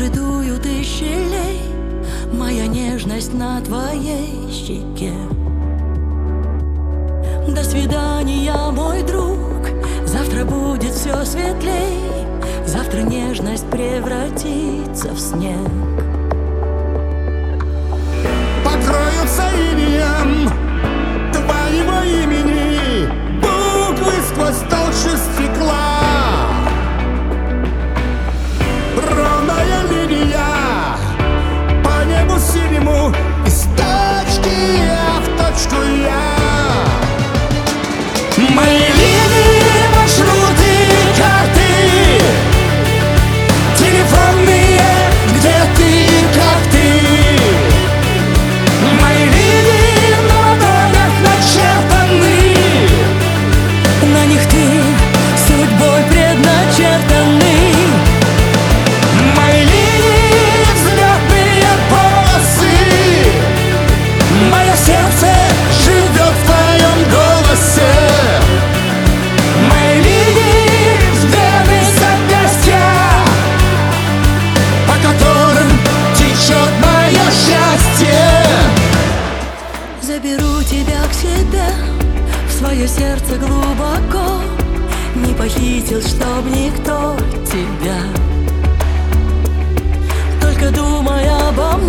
дуют из щелей, моя нежность на твоей щеке. До свидания, мой друг, завтра будет все светлей, завтра нежность превратится в снег. Покроются инеем твоего имени буквы сквозь толщу стекла. Ровная линия по небу синему, из точки А в точку Я. Мои линии, маршруты, карты, телефонные, где ты, как ты. Мои линии на ладонях начертаны, На них ты судьбой предначертанный. мои линии взлетные полосы. Мое сердце живет в твоем голосе. Мои линии вены запястья, по которым течет мое счастье. Заберу тебя к себе, в свое сердце глубоко, не похитил, чтоб никто тебя. Только думай обо мне,